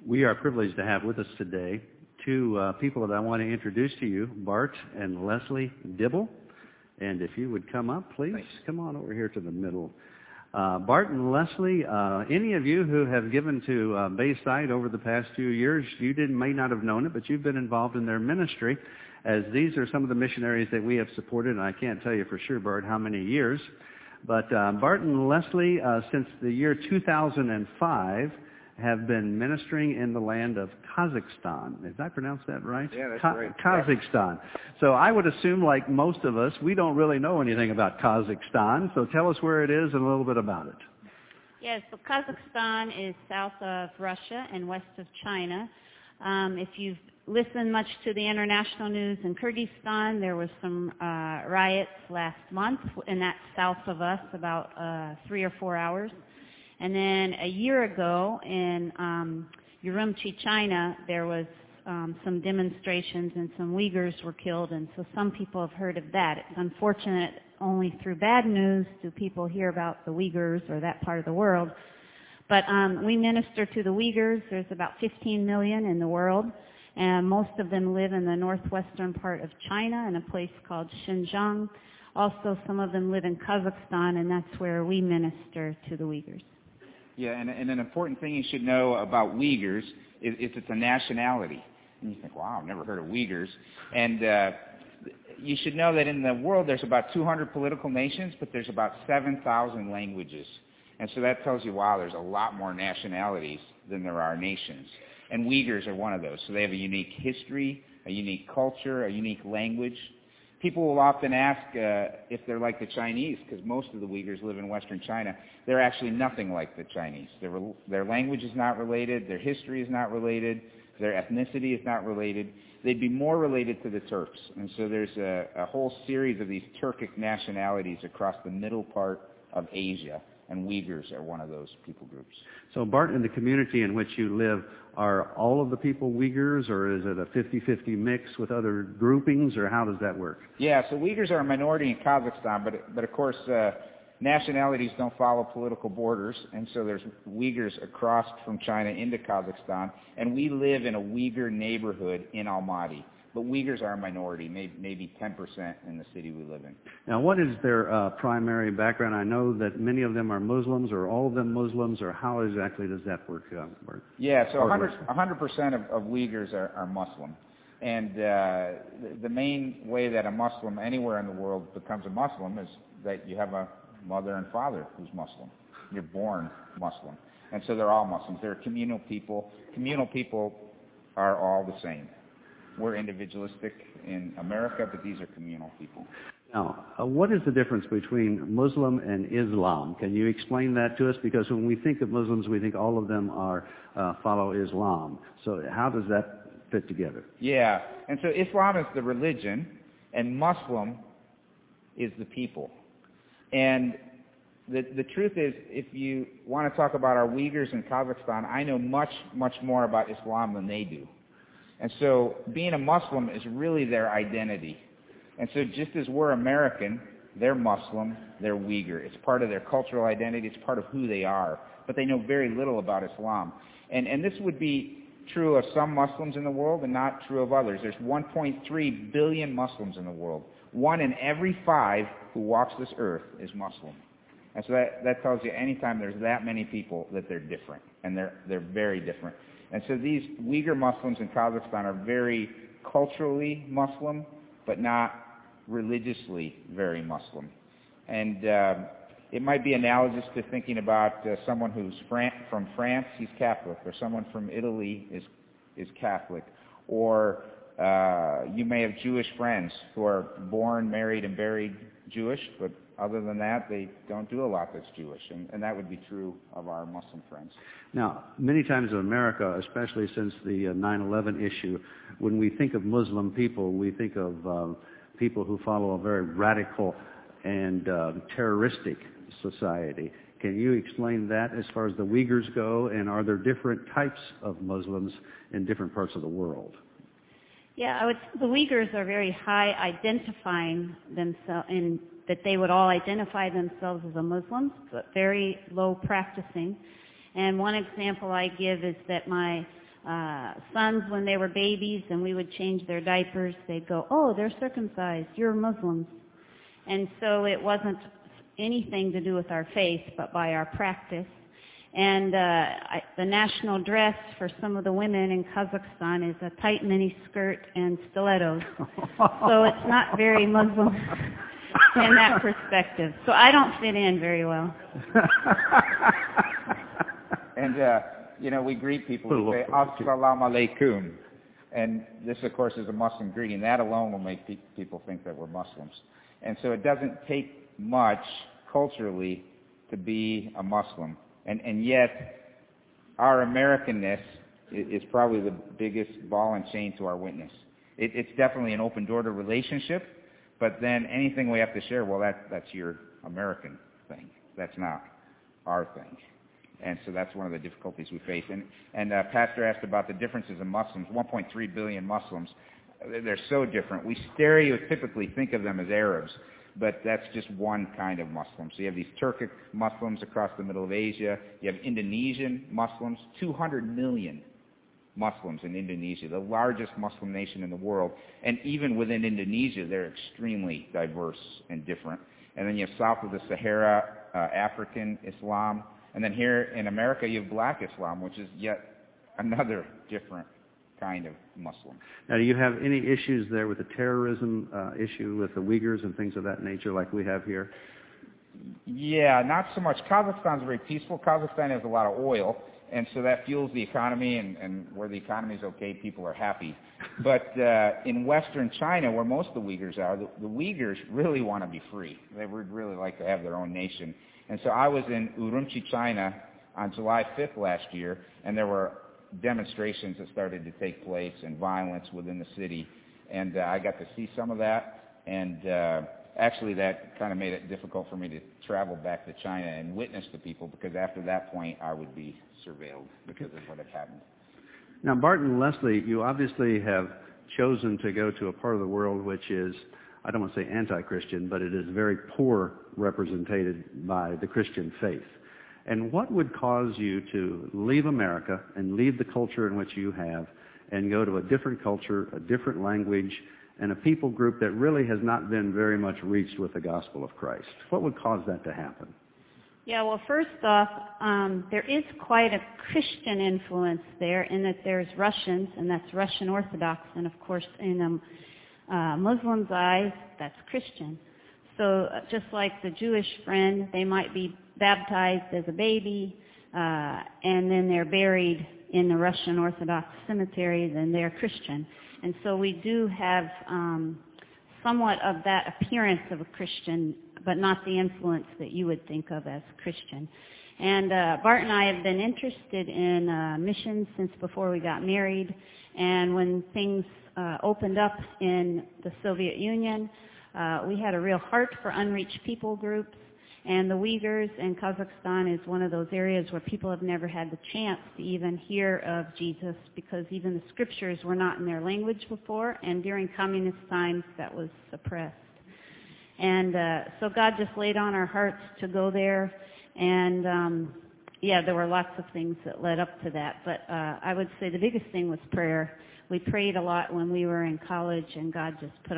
We are privileged to have with us today two people that I want to introduce to you, Bart and Leslie Dibble. And if you would come up, please. Thanks. Come on over here to the middle. Bart and Leslie, any of you who have given to Bayside over the past few years, you may not have known it, but you've been involved in their ministry, as these are some of the missionaries that we have supported, and I can't tell you for sure, Bart, how many years. But Bart and Leslie, since the year 2005, have been ministering in the land of Kazakhstan. Did I pronounce that right? Yeah, that's right. Kazakhstan. So I would assume, like most of us, we don't really know anything about Kazakhstan. So tell us where it is and a little bit about it. Yes, so Kazakhstan is south of Russia and west of China. If you've listened much to the international news in Kyrgyzstan, there was some riots last month, and that's south of us, about 3 or 4 hours. And then a year ago in Urumqi, China, there was some demonstrations and some Uyghurs were killed, and so some people have heard of that. It's unfortunate only through bad news do people hear about the Uyghurs or that part of the world. But we minister to the Uyghurs. There's about 15 million in the world, and most of them live in the northwestern part of China in a place called Xinjiang. Also, some of them live in Kazakhstan, and that's where we minister to the Uyghurs. Yeah, and an important thing you should know about Uyghurs is it's a nationality. And you think, wow, I've never heard of Uyghurs. And you should know that in the world there's about 200 political nations, but there's about 7,000 languages. And so that tells you, wow, there's a lot more nationalities than there are nations. And Uyghurs are one of those. So they have a unique history, a unique culture, a unique language. People will often ask if they're like the Chinese, because most of the Uyghurs live in Western China. They're actually nothing like the Chinese. Their language is not related. Their history is not related. Their ethnicity is not related. They'd be more related to the Turks. And so there's a whole series of these Turkic nationalities across the middle part of Asia, and Uyghurs are one of those people groups. So, Bart, in the community in which you live, are all of the people Uyghurs, or is it a 50-50 mix with other groupings, or how does that work? Yeah, so Uyghurs are a minority in Kazakhstan, but of course, nationalities don't follow political borders, and so there's Uyghurs across from China into Kazakhstan, and we live in a Uyghur neighborhood in Almaty. But Uyghurs are a minority, maybe 10% in the city we live in. Now, what is their primary background? I know that many of them are Muslims, or all of them Muslims, or how exactly does that work? Yeah, so 100% of Uyghurs are Muslim. And the main way that a Muslim anywhere in the world becomes a Muslim is that you have a mother and father who's Muslim. You're born Muslim. And so they're all Muslims. They're communal people. Communal people are all the same. We're individualistic in America, but these are communal people. Now, what is the difference between Muslim and Islam? Can you explain that to us? Because when we think of Muslims, we think all of them are follow Islam. So how does that fit together? Yeah, and so Islam is the religion, and Muslim is the people. And the truth is, if you want to talk about our Uyghurs in Kazakhstan, I know much, much more about Islam than they do. And so being a Muslim is really their identity. And so just as we're American, they're Muslim, they're Uyghur. It's part of their cultural identity. It's part of who they are. But they know very little about Islam. And this would be true of some Muslims in the world and not true of others. There's 1.3 billion Muslims in the world. 1 in every 5 who walks this earth is Muslim. And so that tells you anytime there's that many people that they're different. And they're very different. And so these Uyghur Muslims in Kazakhstan are very culturally Muslim, but not religiously very Muslim. And it might be analogous to thinking about someone who's from France, he's Catholic, or someone from Italy is Catholic. Or you may have Jewish friends who are born, married, and buried Jewish, but other than that, they don't do a lot that's Jewish, and that would be true of our Muslim friends. Now, many times in America, especially since the 9/11 issue, when we think of Muslim people, we think of people who follow a very radical and terroristic society. Can you explain that as far as the Uyghurs go, and are there different types of Muslims in different parts of the world? Yeah, the Uyghurs are very high identifying themselves in that they would all identify themselves as a Muslim, but very low practicing. And one example I give is that my sons when they were babies and we would change their diapers, they'd go, "Oh, they're circumcised, you're Muslims." And so it wasn't anything to do with our faith, but by our practice. And the national dress for some of the women in Kazakhstan is a tight mini skirt and stilettos. So it's not very Muslim in that perspective. So I don't fit in very well. And, we greet people. We say, Assalamu alaikum. And this, of course, is a Muslim greeting. That alone will make people think that we're Muslims. And so it doesn't take much culturally to be a Muslim. And yet, our Americanness is probably the biggest ball and chain to our witness. It's definitely an open door to relationship, but then anything we have to share, well, that's your American thing. That's not our thing. And so that's one of the difficulties we face. And Pastor asked about the differences in Muslims. 1.3 billion Muslims. They're so different. We stereotypically think of them as Arabs, but that's just one kind of Muslim. So you have these Turkic Muslims across the middle of Asia. You have Indonesian Muslims, 200 million Muslims in Indonesia, the largest Muslim nation in the world. And even within Indonesia, they're extremely diverse and different. And then you have south of the Sahara, African Islam. And then here in America, you have black Islam, which is yet another different kind of Muslim. Now, do you have any issues there with the terrorism issue with the Uyghurs and things of that nature like we have here? Yeah, not so much. Kazakhstan's very peaceful. Kazakhstan has a lot of oil, and so that fuels the economy, and where the economy is okay, people are happy. But in western China, where most of the Uyghurs are, the Uyghurs really want to be free. They would really like to have their own nation. And so I was in Urumqi, China on July 5th last year, and there were demonstrations that started to take place and violence within the city. And I got to see some of that, and actually that kind of made it difficult for me to travel back to China and witness to people, because after that point I would be surveilled because of what had happened. Now, Barton Leslie, you obviously have chosen to go to a part of the world which is, I don't want to say anti-Christian, but it is very poor represented by the Christian faith. And what would cause you to leave America and leave the culture in which you have and go to a different culture, a different language, and a people group that really has not been very much reached with the gospel of Christ? What would cause that to happen? Yeah, well, first off, there is quite a Christian influence there in that there's Russians, and that's Russian Orthodox, and of course in Muslims' eyes, that's Christian. So just like the Jewish friend, they might be baptized as a baby, and then they're buried in the Russian Orthodox cemetery, then they're Christian. And so we do have somewhat of that appearance of a Christian, but not the influence that you would think of as Christian. And Bart and I have been interested in missions since before we got married, and when things opened up in the Soviet Union, we had a real heart for unreached people groups, and the Uyghurs and Kazakhstan is one of those areas where people have never had the chance to even hear of Jesus, because even the scriptures were not in their language before, and during communist times that was suppressed. And so God just laid on our hearts to go there, and there were lots of things that led up to that, but I would say the biggest thing was prayer. We prayed a lot when we were in college, and God just put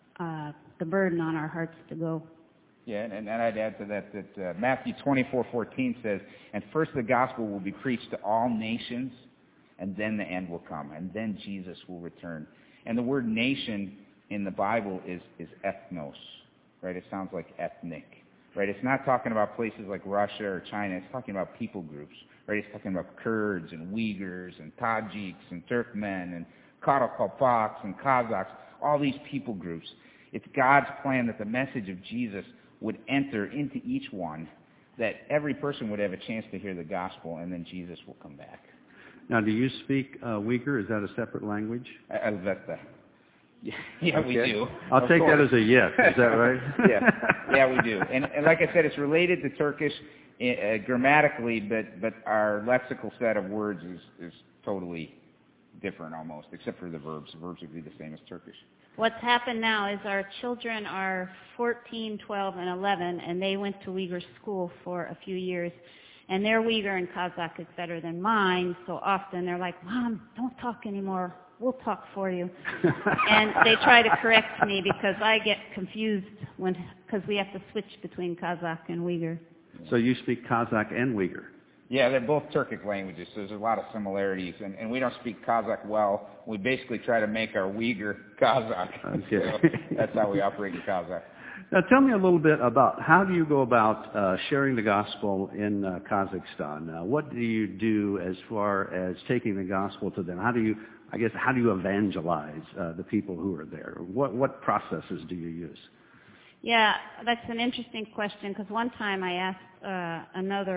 the burden on our hearts to go. Yeah, and I'd add to that Matthew 24:14 says, "And first the gospel will be preached to all nations, and then the end will come, and then Jesus will return." And the word nation in the Bible is ethnos, right? It sounds like ethnic, right? It's not talking about places like Russia or China. It's talking about people groups, right? It's talking about Kurds and Uyghurs and Tajiks and Turkmen and Karakalpaks and Kazakhs, all these people groups. It's God's plan that the message of Jesus would enter into each one, that every person would have a chance to hear the gospel, and then Jesus will come back. Now, do you speak Uyghur? Is that a separate language? Alvetta. Yeah, okay. We do. I'll take that as a yes. Is that right? Yeah, we do. And like I said, it's related to Turkish grammatically, but our lexical set of words is totally different almost, except for the verbs. The verbs would be the same as Turkish. What's happened now is our children are 14, 12, and 11, and they went to Uyghur school for a few years. And their Uyghur and Kazakh is better than mine, so often they're like, Mom, don't talk anymore. We'll talk for you. And they try to correct me because I get confused because we have to switch between Kazakh and Uyghur. So you speak Kazakh and Uyghur? Yeah, they're both Turkic languages, so there's a lot of similarities. And we don't speak Kazakh well. We basically try to make our Uyghur Kazakh. Okay. So that's how we operate in Kazakh. Now tell me a little bit about how do you go about sharing the gospel in Kazakhstan? What do you do as far as taking the gospel to them? How do you evangelize the people who are there? What processes do you use? Yeah, that's an interesting question because one time I asked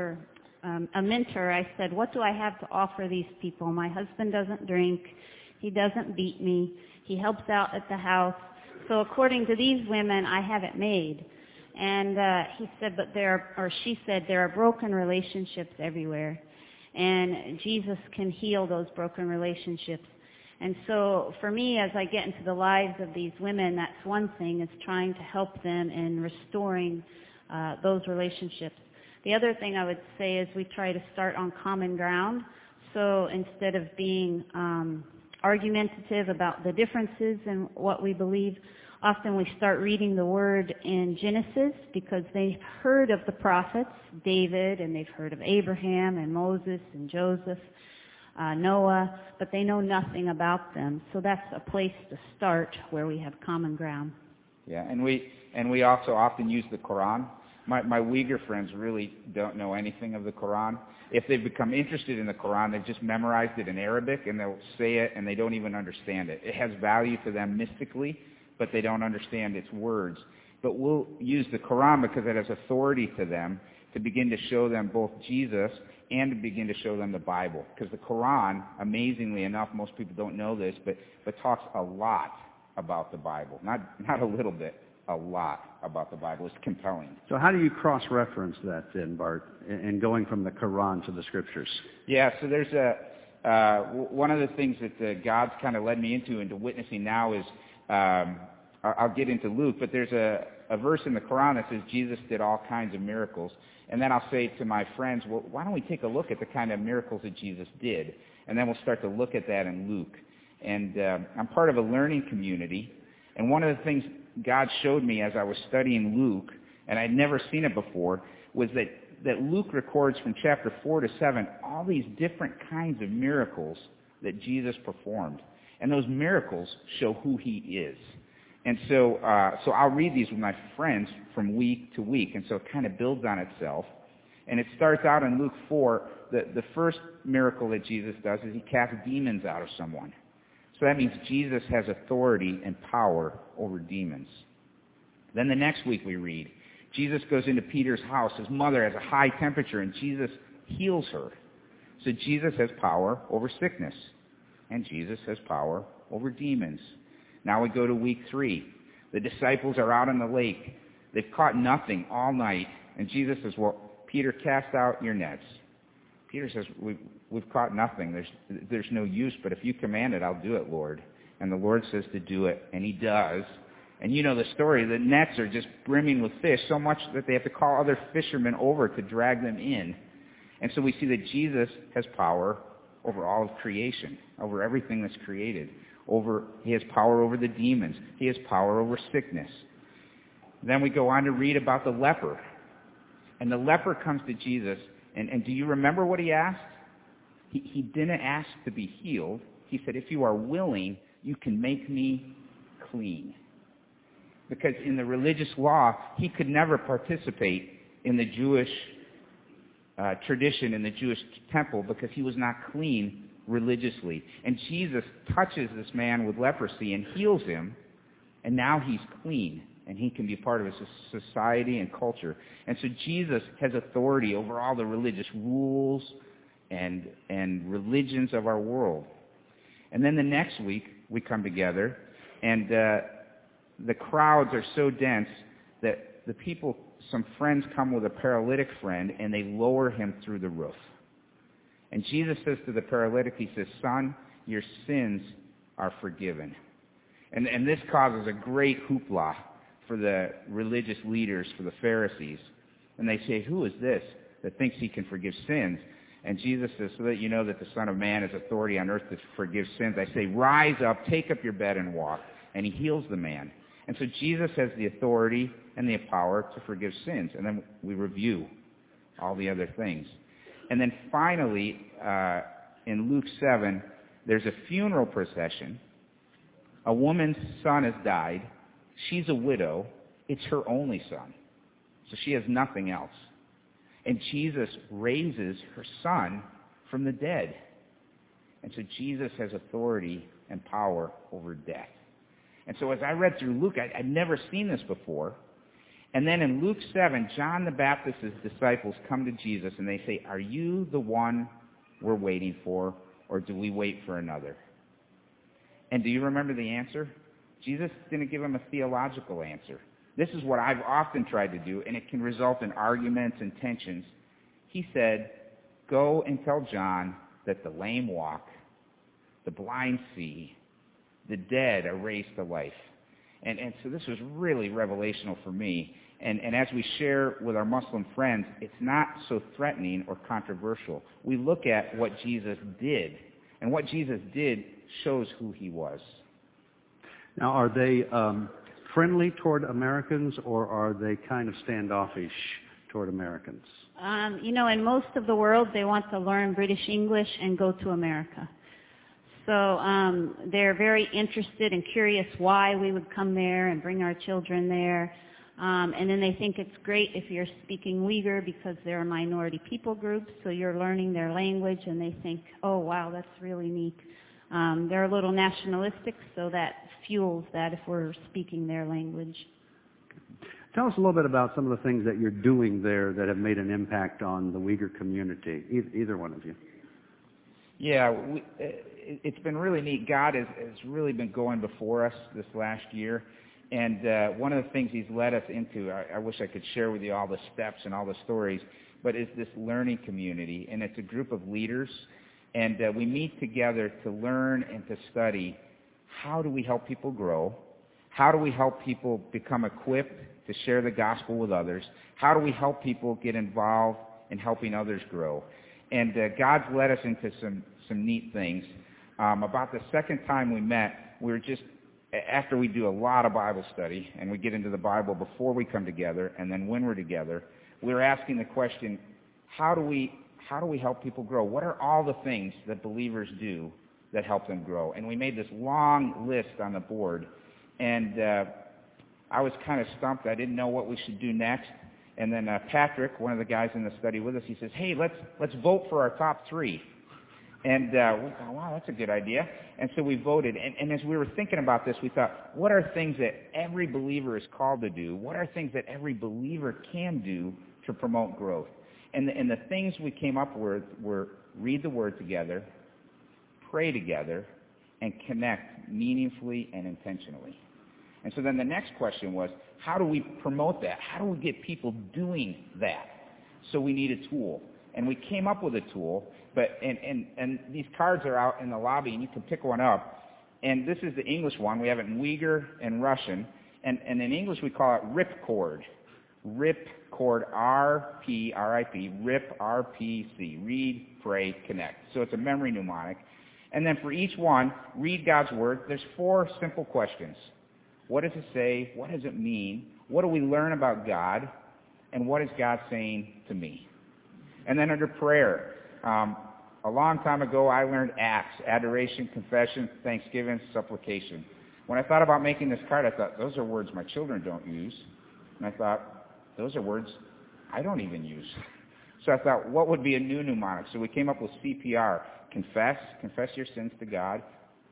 a mentor, I said, what do I have to offer these people? My husband doesn't drink. He doesn't beat me. He helps out at the house. So according to these women, I have it made. And he said, she said, there are broken relationships everywhere. And Jesus can heal those broken relationships. And so for me, as I get into the lives of these women, that's one thing, is trying to help them in restoring those relationships. The other thing I would say is we try to start on common ground. So instead of being argumentative about the differences in what we believe, often we start reading the Word in Genesis because they've heard of the prophets, David, and they've heard of Abraham and Moses and Joseph, Noah, but they know nothing about them. So that's a place to start where we have common ground. Yeah, and we also often use the Quran. My Uyghur friends really don't know anything of the Quran. If they've become interested in the Quran, they've just memorized it in Arabic, and they'll say it, and they don't even understand it. It has value to them mystically, but they don't understand its words. But we'll use the Quran because it has authority to them to begin to show them both Jesus and to begin to show them the Bible. Because the Quran, amazingly enough, most people don't know this, but talks a lot about the Bible. Not a little bit, a lot about the Bible. It's compelling. So how do you cross-reference that then, Bart, in going from the Quran to the Scriptures? Yeah, so there's one of the things that God's kind of led me into witnessing now is, I'll get into Luke, but there's a verse in the Quran that says Jesus did all kinds of miracles. And then I'll say to my friends, well, why don't we take a look at the kind of miracles that Jesus did? And then we'll start to look at that in Luke. And I'm part of a learning community. And one of the things God showed me as I was studying Luke, and I'd never seen it before, was that Luke records from chapter 4 to 7 all these different kinds of miracles that Jesus performed. And those miracles show who he is. And so I'll read these with my friends from week to week, and so it kind of builds on itself. And it starts out in Luke 4, the first miracle that Jesus does is he casts demons out of someone. So that means Jesus has authority and power over demons. Then the next week we read, Jesus goes into Peter's house. His mother has a high temperature, and Jesus heals her. So Jesus has power over sickness, and Jesus has power over demons. Now we go to week 3. The disciples are out on the lake. They've caught nothing all night. And Jesus says, well, Peter, cast out your nets. Peter says, we've caught nothing. There's no use, but if you command it, I'll do it, Lord. And the Lord says to do it, and he does. And you know the story. The nets are just brimming with fish, so much that they have to call other fishermen over to drag them in. And so we see that Jesus has power over all of creation, over everything that's created. He has power over the demons. He has power over sickness. Then we go on to read about the leper. And the leper comes to Jesus, and do you remember what he asked? He didn't ask to be healed. He said, if you are willing, you can make me clean. Because in the religious law, he could never participate in the Jewish tradition, in the Jewish temple, because he was not clean religiously. And Jesus touches this man with leprosy and heals him, and now he's clean, and he can be part of a society and culture. And so Jesus has authority over all the religious rules and religions of our world. And then the next week, we come together, and the crowds are so dense that the people, some friends come with a paralytic friend, and they lower him through the roof. And Jesus says to the paralytic, he says, son, your sins are forgiven. And this causes a great hoopla for the religious leaders, for the Pharisees. And they say, who is this? that thinks he can forgive sins. And Jesus says, so that you know that the Son of Man has authority on earth to forgive sins, I say, rise up, take up your bed and walk. And he heals the man. And so Jesus has the authority and the power to forgive sins. And then we review all the other things. And then finally, in Luke 7, there's a funeral procession. A woman's son has died. She's a widow. It's her only son. So she has nothing else. And Jesus raises her son from the dead. And so Jesus has authority and power over death. And so as I read through Luke, I'd never seen this before. And then in Luke 7, John the Baptist's disciples come to Jesus and they say, are you the one we're waiting for, or do we wait for another? And do you remember the answer? Jesus didn't give them a theological answer. This is what I've often tried to do, and it can result in arguments and tensions. He said, go and tell John that the lame walk, the blind see, the dead are raised to life. And so this was really revelational for me. And as we share with our Muslim friends, it's not so threatening or controversial. We look at what Jesus did, and what Jesus did shows who he was. Now, are they friendly toward Americans, or are they kind of standoffish toward Americans? In most of the world, they want to learn British English and go to America. So they're very interested and curious why we would come there and bring our children there. And then they think it's great if you're speaking Uyghur because they're a minority people group, so you're learning their language, and they think, oh, wow, that's really neat. They're a little nationalistic, so that fuels that if we're speaking their language. Tell us a little bit about some of the things that you're doing there that have made an impact on the Uyghur community, either one of you. Yeah, it's been really neat. God has really been going before us this last year. And one of the things he's led us into, I wish I could share with you all the steps and all the stories, but it's this learning community. And it's a group of leaders. And we meet together to learn and to study how do we help people grow? How do we help people become equipped to share the gospel with others? How do we help people get involved in helping others grow? And God's led us into some neat things. About the second time we met, we were just, after we do a lot of Bible study, and we get into the Bible before we come together, and then when we're together, we're asking the question, how do we help people grow? What are all the things that believers do that help them grow? And we made this long list on the board, and I was kind of stumped. I didn't know what we should do next. And then Patrick, one of the guys in the study with us, he says, hey, let's vote for our top 3. And we thought, wow, that's a good idea. And so we voted. And as we were thinking about this, we thought, what are things that every believer is called to do? What are things that every believer can do to promote growth? And the things we came up with were read the Word together, pray together, and connect meaningfully and intentionally. And so then the next question was, how do we promote that? How do we get people doing that? So we need a tool. And we came up with a tool, and these cards are out in the lobby, and you can pick one up. And this is the English one. We have it in Uyghur and Russian. And in English, we call it RIPCORD. RIPCORD, R-P-R-I-P, RIP, R-P-C, read, pray, connect. So it's a memory mnemonic. And then for each one, read God's Word. There's 4 simple questions. What does it say? What does it mean? What do we learn about God? And what is God saying to me? And then under prayer, a long time ago I learned acts, adoration, confession, thanksgiving, supplication. When I thought about making this card, I thought, those are words my children don't use. And I thought, those are words I don't even use. So I thought, what would be a new mnemonic? So we came up with CPR, confess your sins to God,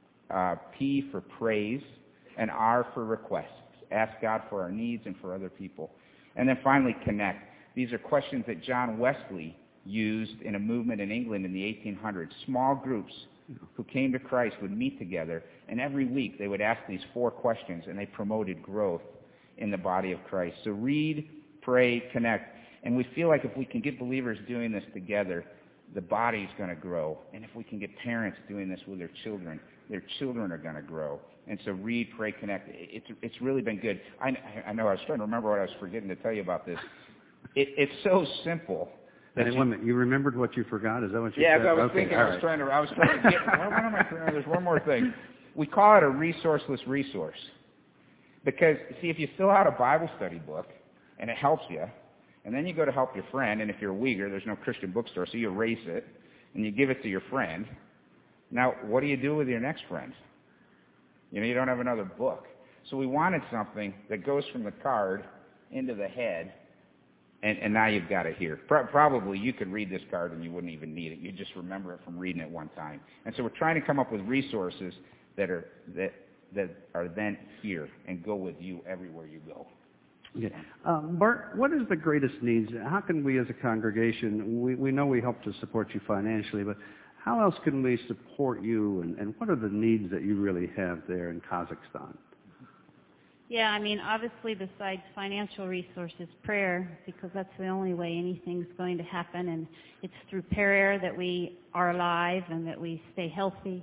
P for praise, and R for requests. Ask God for our needs and for other people. And then finally, connect. These are questions that John Wesley used in a movement in England in the 1800s. Small groups who came to Christ would meet together, and every week they would ask these 4 questions, and they promoted growth in the body of Christ. So read, pray, connect. And we feel like if we can get believers doing this together, the body's going to grow. And if we can get parents doing this with their children are going to grow. And so read, pray, connect. It's really been good. I know I was trying to remember what I was forgetting to tell you about this. It's so simple, And wait a minute, you remembered what you forgot? Is that what you said? said? I was thinking. I was trying to get. What am I? There's one more thing. We call it a resourceless resource because see, if you fill out a Bible study book and it helps you, and then you go to help your friend, and if you're a Uyghur, there's no Christian bookstore, so you erase it and you give it to your friend. Now, what do you do with your next friend? You don't have another book. So we wanted something that goes from the card into the head, and now you've got it here. Probably you could read this card and you wouldn't even need it. You just remember it from reading it one time. And so we're trying to come up with resources that are then here and go with you everywhere you go. Okay. Bart, what is the greatest needs? How can we as a congregation, we know we help to support you financially, but how else can we support you, and what are the needs that you really have there in Kazakhstan? Yeah, I mean, obviously besides financial resources, prayer, because that's the only way anything's going to happen, and it's through prayer that we are alive and that we stay healthy.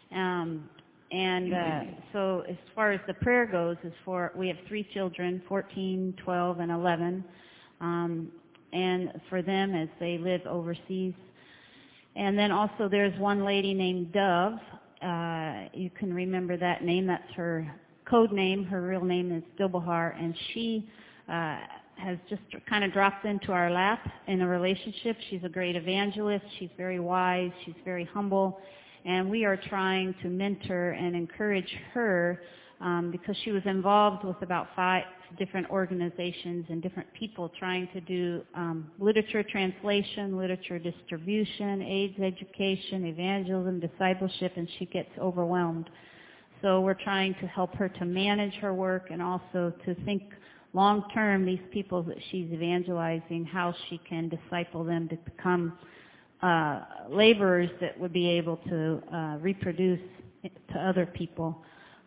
So as far as the prayer goes, we have 3 children, 14, 12, and 11, and for them as they live overseas. And then also there's one lady named Dove. You can remember that name. That's her code name. Her real name is Dilbahar, and she has just kind of dropped into our lap in a relationship. She's a great evangelist. She's very wise. She's very humble. And we are trying to mentor and encourage her because she was involved with about 5 different organizations and different people trying to do literature translation, literature distribution, AIDS education, evangelism, discipleship, and she gets overwhelmed. So we're trying to help her to manage her work and also to think long term, these people that she's evangelizing, how she can disciple them to become laborers that would be able to reproduce to other people.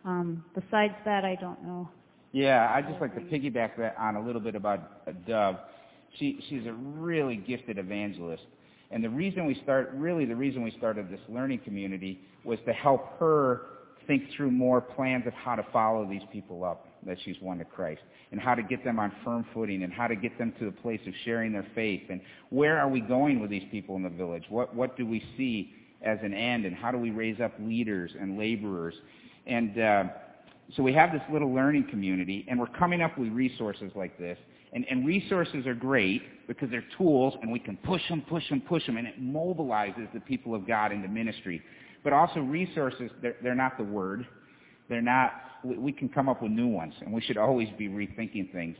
Besides that, I don't know. Yeah, I'd just like to piggyback that on a little bit about Dove. She's a really gifted evangelist. And the reason we started this learning community was to help her think through more plans of how to follow these people up that she's won to Christ, and how to get them on firm footing, and how to get them to the place of sharing their faith, and where are we going with these people in the village? What do we see as an end, and how do we raise up leaders and laborers? And so we have this little learning community, and we're coming up with resources like this. And resources are great because they're tools, and we can push them, and it mobilizes the people of God into ministry. But also resources, they're not the word. They're not. We can come up with new ones, and we should always be rethinking things.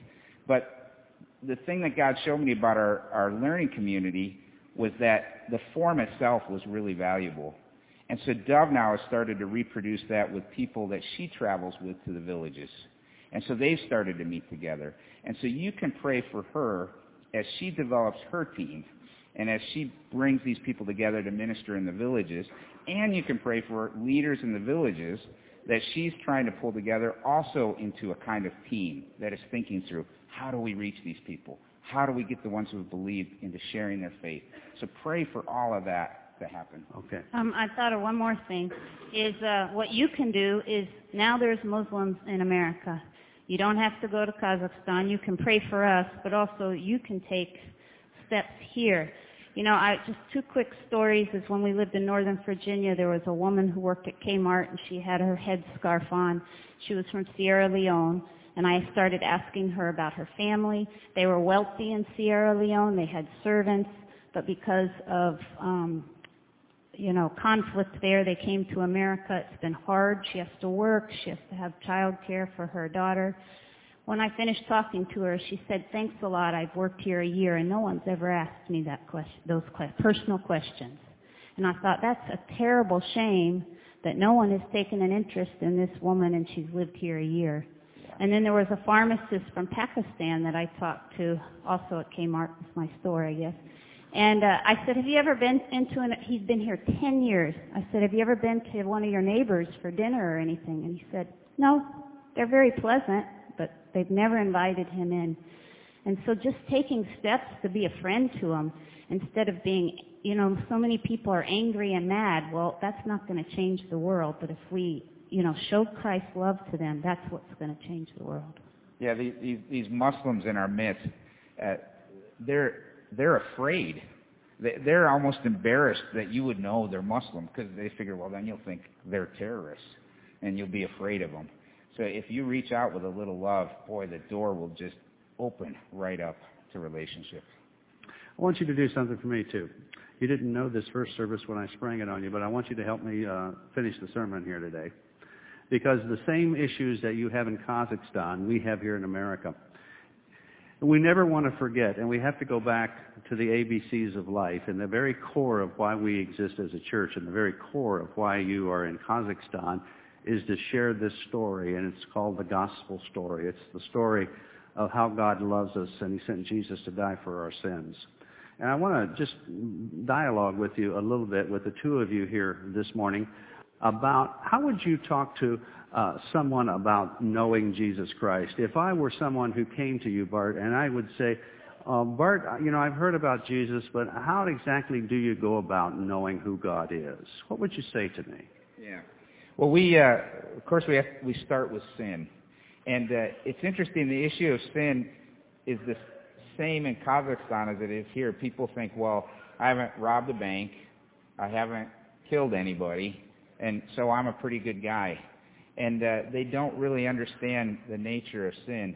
But the thing that God showed me about our learning community was that the form itself was really valuable. And so Dove now has started to reproduce that with people that she travels with to the villages. And so they've started to meet together. And so you can pray for her as she develops her team and as she brings these people together to minister in the villages. And you can pray for leaders in the villages that she's trying to pull together also into a kind of team that is thinking through, how do we reach these people? How do we get the ones who have believed into sharing their faith? So pray for all of that to happen. Okay. I thought of one more thing, is what you can do is, now there's Muslims in America. You don't have to go to Kazakhstan. You can pray for us, but also you can take steps here. Just 2 quick stories is when we lived in Northern Virginia, there was a woman who worked at Kmart, and she had her headscarf on. She was from Sierra Leone, and I started asking her about her family. They were wealthy in Sierra Leone. They had servants, but because of conflict there, they came to America. It's been hard. She has to work. She has to have child care for her daughter. When I finished talking to her, she said, "Thanks a lot. I've worked here a year, and no one's ever asked me those personal questions." And I thought, that's a terrible shame that no one has taken an interest in this woman, and she's lived here a year. And then there was a pharmacist from Pakistan that I talked to, also at Kmart, it's my store, I guess. And I said, "Have you ever been he's been here 10 years. I said, "Have you ever been to one of your neighbors for dinner or anything?" And he said, "No, they're very pleasant, but they've never invited him in." And so just taking steps to be a friend to him instead of being, so many people are angry and mad. Well, that's not going to change the world. But if we, show Christ's love to them, that's what's going to change the world. Yeah, these Muslims in our midst, they're afraid. They're almost embarrassed that you would know they're Muslim because they figure, well, then you'll think they're terrorists and you'll be afraid of them. So if you reach out with a little love, boy, the door will just open right up to relationship. I want you to do something for me, too. You didn't know this first service when I sprang it on you, but I want you to help me finish the sermon here today. Because the same issues that you have in Kazakhstan, we have here in America. We never want to forget, and we have to go back to the ABCs of life, and the very core of why we exist as a church, and the very core of why you are in Kazakhstan, is to share this story, and it's called the gospel story. It's the story of how God loves us, and He sent Jesus to die for our sins. And I want to just dialogue with you a little bit, with the two of you here this morning, about how would you talk to someone about knowing Jesus Christ? If I were someone who came to you, Bart, and I would say, Bart, I've heard about Jesus, but how exactly do you go about knowing who God is? What would you say to me? Yeah. Well, of course, we start with sin. And it's interesting, the issue of sin is the same in Kazakhstan as it is here. People think, well, I haven't robbed a bank, I haven't killed anybody, and so I'm a pretty good guy. And they don't really understand the nature of sin.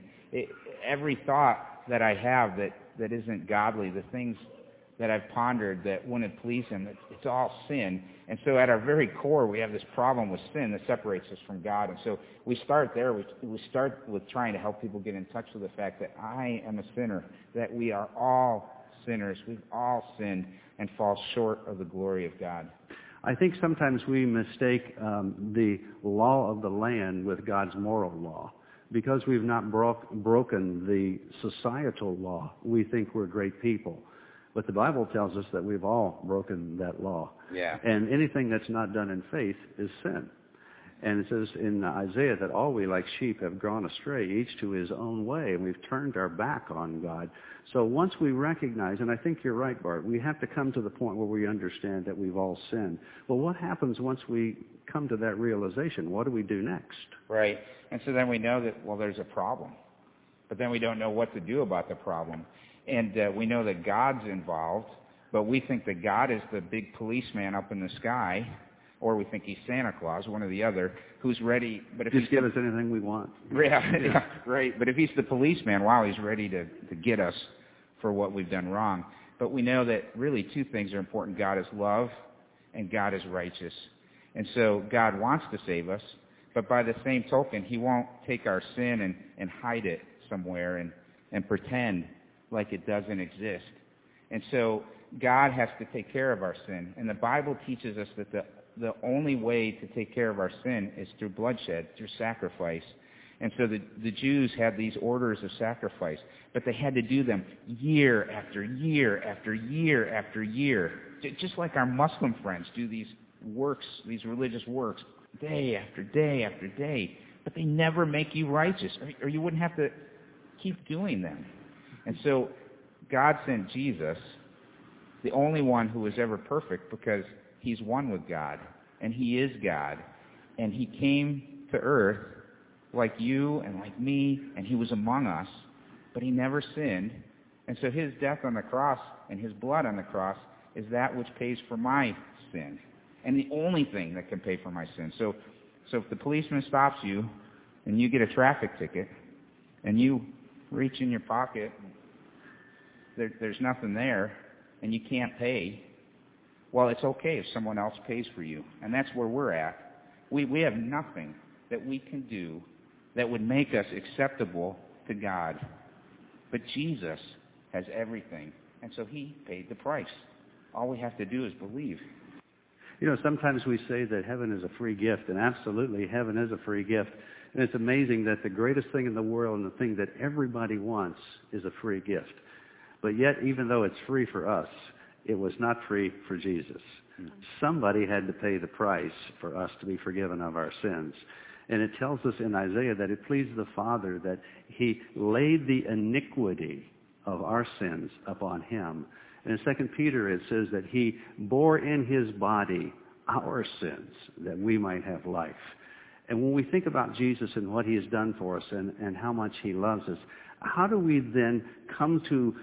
Every thought that I have that isn't godly, the things that I've pondered that wouldn't please Him, it's all sin. And so at our very core, we have this problem with sin that separates us from God. And so we start there. We start with trying to help people get in touch with the fact that I am a sinner, that we are all sinners. We've all sinned and fall short of the glory of God. I think sometimes we mistake the law of the land with God's moral law. Because we've not broken the societal law, we think we're great people. But the Bible tells us that we've all broken that law. Yeah. And anything that's not done in faith is sin. And it says in Isaiah that all we like sheep have gone astray, each to his own way, and we've turned our back on God. So once we recognize, and I think you're right, Bart, we have to come to the point where we understand that we've all sinned. Well, what happens once we come to that realization? What do we do next? Right. And so then we know that, well, there's a problem. But then we don't know what to do about the problem. And we know that God's involved, but we think that God is the big policeman up in the sky, or we think He's Santa Claus, one or the other, who's ready. But if Just give us anything we want. Yeah, right. But if He's the policeman, wow, He's ready to get us for what we've done wrong. But we know that really two things are important. God is love, and God is righteous. And so God wants to save us, but by the same token, He won't take our sin and hide it somewhere and pretend like it doesn't exist. And so God has to take care of our sin. And the Bible teaches us that the only way to take care of our sin is through bloodshed, through sacrifice. And so the Jews had these orders of sacrifice, but they had to do them year after year after year after year, just like our Muslim friends do these works, these religious works, day after day after day. But they never make you righteous, or you wouldn't have to keep doing them. And so God sent Jesus, the only one who was ever perfect, because He's one with God, and He is God. And He came to earth like you and like me, and He was among us, but He never sinned. And so His death on the cross and His blood on the cross is that which pays for my sin, and the only thing that can pay for my sin. So if the policeman stops you and you get a traffic ticket and you reach in your pocket, there's nothing there, and you can't pay, well, it's okay if someone else pays for you. And that's where we're at. We have nothing that we can do that would make us acceptable to God. But Jesus has everything, and so He paid the price. All we have to do is believe. Sometimes we say that heaven is a free gift, and absolutely heaven is a free gift. And it's amazing that the greatest thing in the world and the thing that everybody wants is a free gift. But yet, even though it's free for us, it was not free for Jesus. Somebody had to pay the price for us to be forgiven of our sins. And it tells us in Isaiah that it pleased the Father that He laid the iniquity of our sins upon Him. And in 2 Peter it says that He bore in His body our sins that we might have life. And when we think about Jesus and what He has done for us and how much He loves us, how do we then come to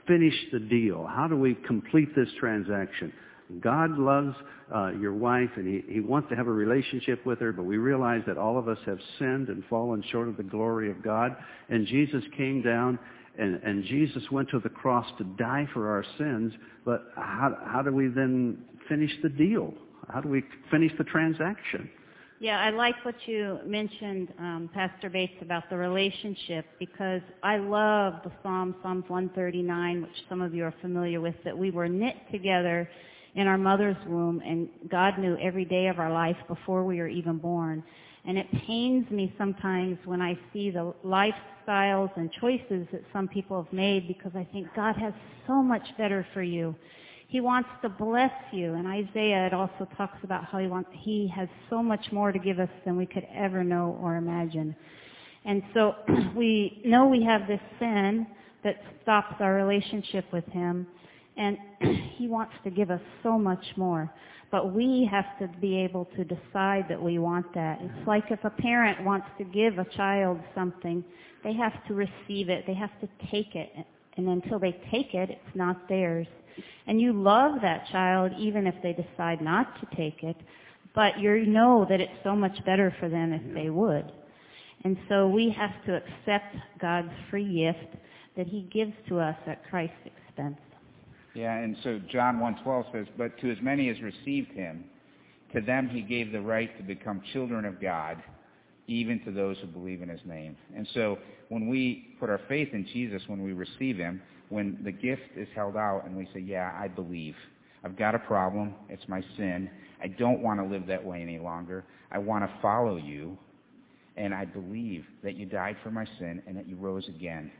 finish the deal? How do we complete this transaction? God loves your wife, and He wants to have a relationship with her, but we realize that all of us have sinned and fallen short of the glory of God. And Jesus came down, and Jesus went to the cross to die for our sins. But how do we then finish the deal? How do we finish the transaction? Yeah, I like what you mentioned, Pastor Bates, about the relationship, because I love the Psalms 139, which some of you are familiar with, that we were knit together in our mother's womb, and God knew every day of our life before we were even born. And it pains me sometimes when I see the lifestyles and choices that some people have made, because I think God has so much better for you. He wants to bless you. And Isaiah, it also talks about how He has so much more to give us than we could ever know or imagine. And so we know we have this sin that stops our relationship with Him, and He wants to give us so much more. But we have to be able to decide that we want that. It's like if a parent wants to give a child something, they have to receive it. They have to take it. And until they take it, it's not theirs. And you love that child even if they decide not to take it, but you know that it's so much better for them if they would. And so we have to accept God's free gift that He gives to us at Christ's expense. Yeah, and so John 1:12 says, "But to as many as received Him, to them He gave the right to become children of God, even to those who believe in His name." And so when we put our faith in Jesus, when we receive Him, when the gift is held out and we say, yeah, I believe. I've got a problem. It's my sin. I don't want to live that way any longer. I want to follow you. And I believe that you died for my sin and that you rose again.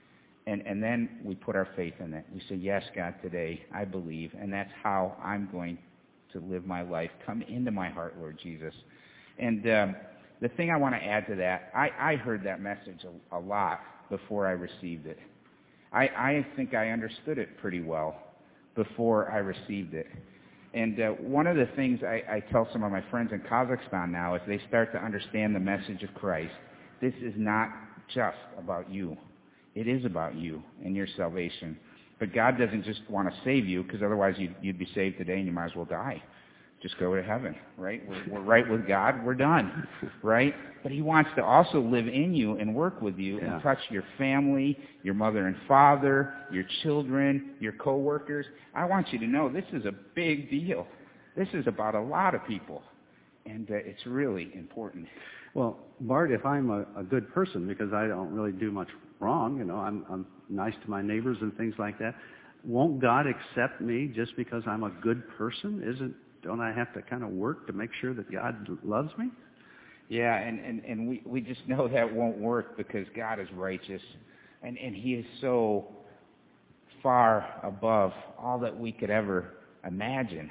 And then we put our faith in it. We say, yes, God, today I believe. And that's how I'm going to live my life. Come into my heart, Lord Jesus. And the thing I want to add to that, I heard that message a lot before I received it. I think I understood it pretty well before I received it. And one of the things I tell some of my friends in Kazakhstan now, as they start to understand the message of Christ, this is not just about you. It is about you and your salvation. But God doesn't just want to save you, because otherwise you'd be saved today and you might as well die. Just go to heaven, right? We're right with God. We're done, right? But He wants to also live in you and work with you and touch your family, your mother and father, your children, your co-workers. I want you to know this is a big deal. This is about a lot of people, and it's really important. Well, Bart, if I'm a good person, because I don't really do much wrong, I'm nice to my neighbors and things like that, won't God accept me just because I'm a good person? Don't I have to kind of work to make sure that God loves me? Yeah, and we just know that won't work, because God is righteous, and He is so far above all that we could ever imagine.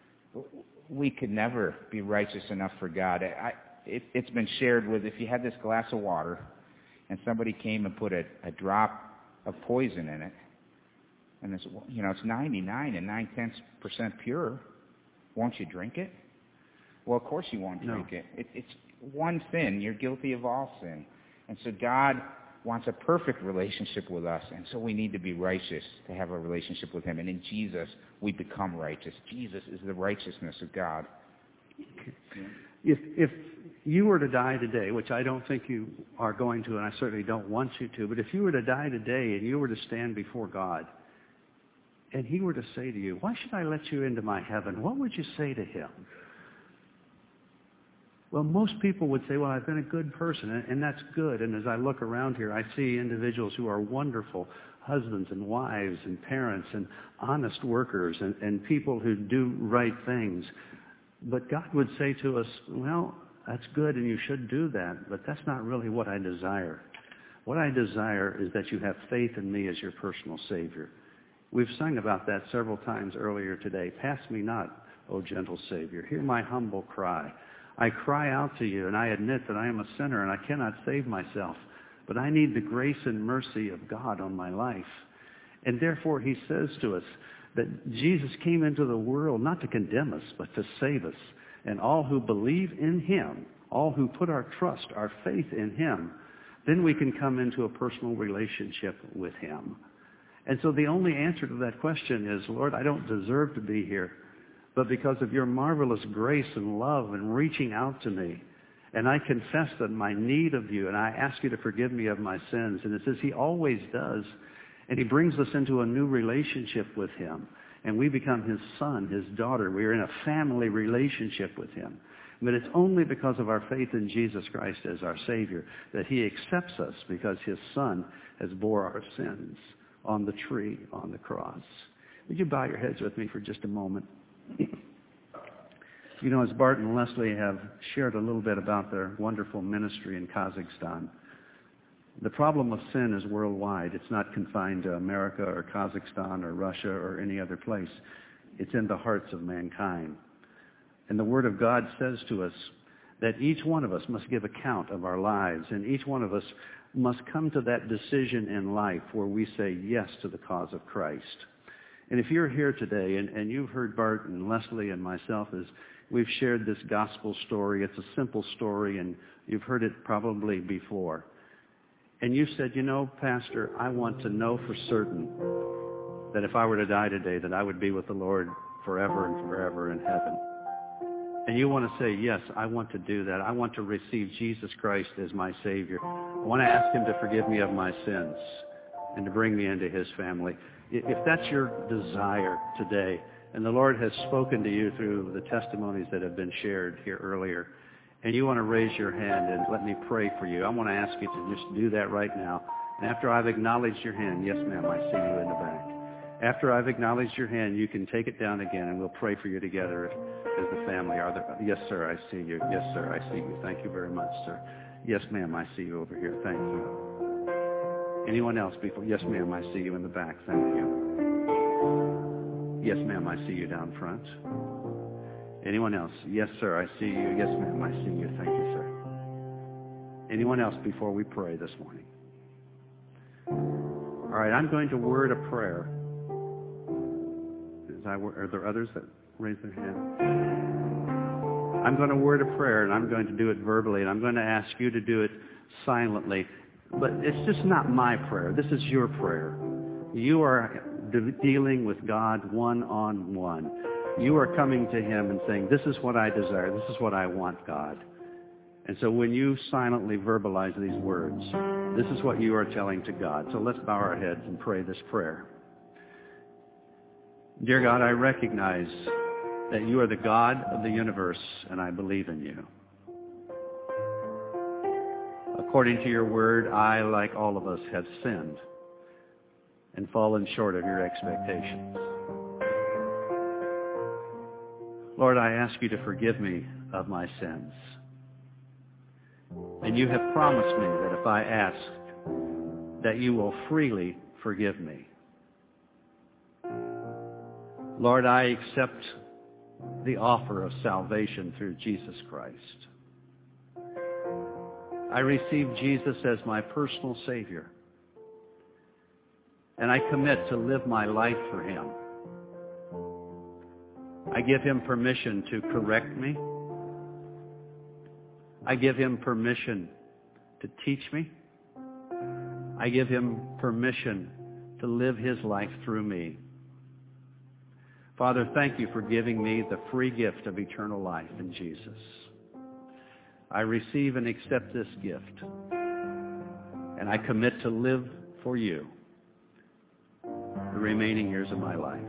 We could never be righteous enough for God. It's been shared with, if you had this glass of water and somebody came and put a drop of poison in it, and it's 99 and 9/10% pure, won't you drink it? Well, of course you won't drink it. It's one sin. You're guilty of all sin. And so God wants a perfect relationship with us, and so we need to be righteous to have a relationship with Him. And in Jesus, we become righteous. Jesus is the righteousness of God. If you were to die today, which I don't think you are going to, and I certainly don't want you to, but if you were to die today and you were to stand before God, and He were to say to you, why should I let you into my heaven? What would you say to Him? Well, most people would say, well, I've been a good person, and that's good. And as I look around here, I see individuals who are wonderful husbands and wives and parents and honest workers and people who do right things. But God would say to us, well, that's good and you should do that, but that's not really what I desire. What I desire is that you have faith in me as your personal Savior. We've sung about that several times earlier today. Pass me not, O gentle Savior. Hear my humble cry. I cry out to you, and I admit that I am a sinner and I cannot save myself, but I need the grace and mercy of God on my life. And therefore He says to us that Jesus came into the world not to condemn us, but to save us. And all who believe in Him, all who put our trust, our faith in Him, then we can come into a personal relationship with Him. And so the only answer to that question is, Lord, I don't deserve to be here, but because of your marvelous grace and love and reaching out to me, and I confess that my need of you, and I ask you to forgive me of my sins. And it says he always does. And he brings us into a new relationship with him. And we become his son, his daughter. We are in a family relationship with him. But it's only because of our faith in Jesus Christ as our Savior that he accepts us, because his son has bore our sins on the tree, on the cross. Would you bow your heads with me for just a moment? You know, as Bart and Leslie have shared a little bit about their wonderful ministry in Kazakhstan, the problem of sin is worldwide. It's not confined to America or Kazakhstan or Russia or any other place. It's in the hearts of mankind. And the Word of God says to us that each one of us must give account of our lives, and each one of us must come to that decision in life where we say yes to the cause of Christ. And if you're here today and you've heard Bart and Leslie and myself as we've shared this gospel story, it's a simple story and you've heard it probably before. And you said, you know, Pastor, I want to know for certain that if I were to die today, that I would be with the Lord forever and forever in heaven. And you want to say, yes, I want to do that. I want to receive Jesus Christ as my Savior. I want to ask him to forgive me of my sins and to bring me into his family. If that's your desire today, and the Lord has spoken to you through the testimonies that have been shared here earlier, and you want to raise your hand and let me pray for you, I want to ask you to just do that right now. And after I've acknowledged your hand, yes, ma'am, I see you in the back. After I've acknowledged your hand, you can take it down again, and we'll pray for you together as the family. Yes, sir, I see you. Yes, sir, I see you. Thank you very much, sir. Yes, ma'am, I see you over here. Thank you. Anyone else before? Yes, ma'am, I see you in the back. Thank you. Yes, ma'am, I see you down front. Anyone else? Yes, sir, I see you. Yes, ma'am, I see you. Thank you, sir. Anyone else before we pray this morning? All right, I'm going to word a prayer. Are there others that raise their hand? I'm going to word a prayer, and I'm going to do it verbally, and I'm going to ask you to do it silently. But it's just not my prayer. This is your prayer. You are dealing with God one-on-one. You are coming to him and saying, this is what I desire. This is what I want, God. And so when you silently verbalize these words, this is what you are telling to God. So let's bow our heads and pray this prayer. Dear God, I recognize that you are the God of the universe, and I believe in you. According to your word, I, like all of us, have sinned and fallen short of your expectations. Lord, I ask you to forgive me of my sins. And you have promised me that if I ask, that you will freely forgive me. Lord, I accept the offer of salvation through Jesus Christ. I receive Jesus as my personal Savior. And I commit to live my life for him. I give him permission to correct me. I give him permission to teach me. I give him permission to live his life through me. Father, thank you for giving me the free gift of eternal life in Jesus. I receive and accept this gift, and I commit to live for you the remaining years of my life.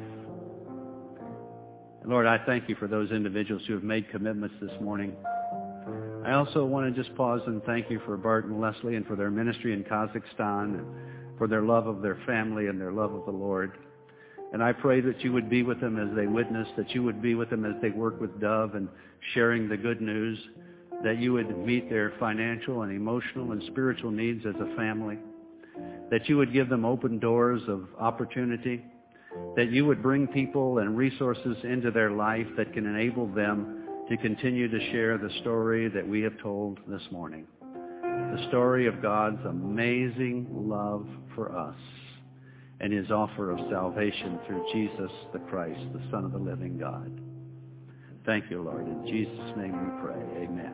And Lord, I thank you for those individuals who have made commitments this morning. I also want to just pause and thank you for Bart and Leslie and for their ministry in Kazakhstan, and for their love of their family and their love of the Lord. And I pray that you would be with them as they witness, that you would be with them as they work with Dove and sharing the good news, that you would meet their financial and emotional and spiritual needs as a family, that you would give them open doors of opportunity, that you would bring people and resources into their life that can enable them to continue to share the story that we have told this morning, the story of God's amazing love for us and his offer of salvation through Jesus the Christ, the Son of the living God. Thank you, Lord. In Jesus' name we pray. Amen.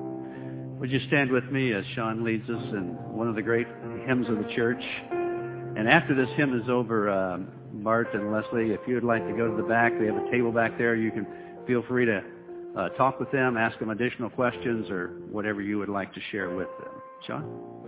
Would you stand with me as Sean leads us in one of the great hymns of the church? And after this hymn is over, Bart and Leslie, if you would like to go to the back, they have a table back there. You can feel free to talk with them, ask them additional questions, or whatever you would like to share with them. Sean?